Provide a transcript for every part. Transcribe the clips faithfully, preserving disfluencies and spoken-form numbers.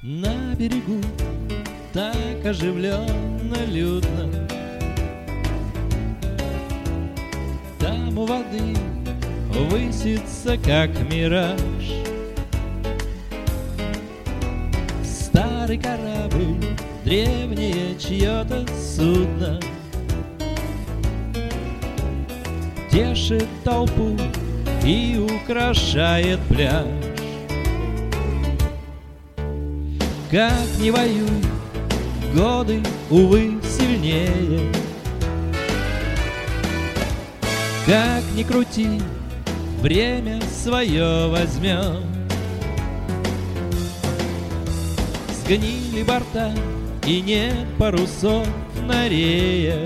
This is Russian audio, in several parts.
На берегу так оживленно, людно. Там у воды высится, как мираж, старый корабль, древнее чье-то судно, тешит толпу и украшает пляж. Как ни воюй, годы, увы, сильнее. Как ни крути, время свое возьмет. Сгнили борта, и нет парусов на рее.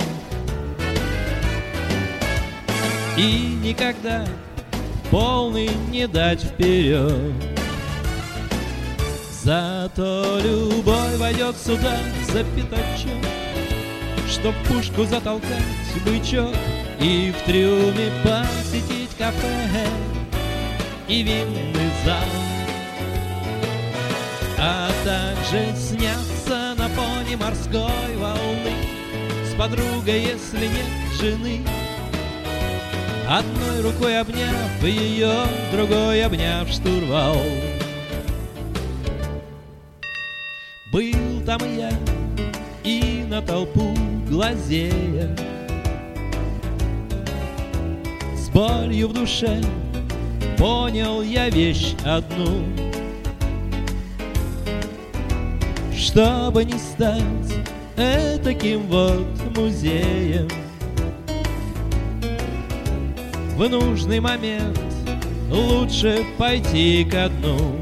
И никогда полный не дать вперед. Зато любой войдет сюда за пятачок, чтоб пушку затолкать бычок и в трюме посетить кафе и винный зал, а также сняться на фоне морской волны с подругой, если нет жены, одной рукой обняв ее, другой обняв штурвал. Был там и я, и на толпу глазея, с болью в душе понял я вещь одну: чтобы не стать этаким вот музеем, в нужный момент лучше пойти ко дну.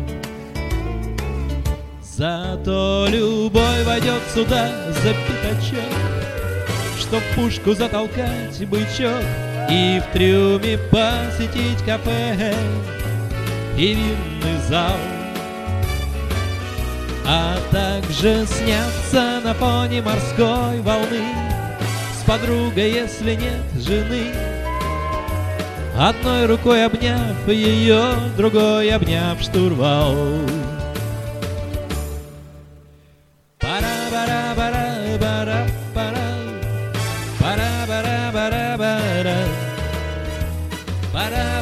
Зато любой войдет сюда за пятачок, чтоб пушку затолкать бычок и в трюме посетить кафе и винный зал, а также сняться на фоне морской волны с подругой, если нет жены, одной рукой обняв ее, другой обняв штурвал. Пара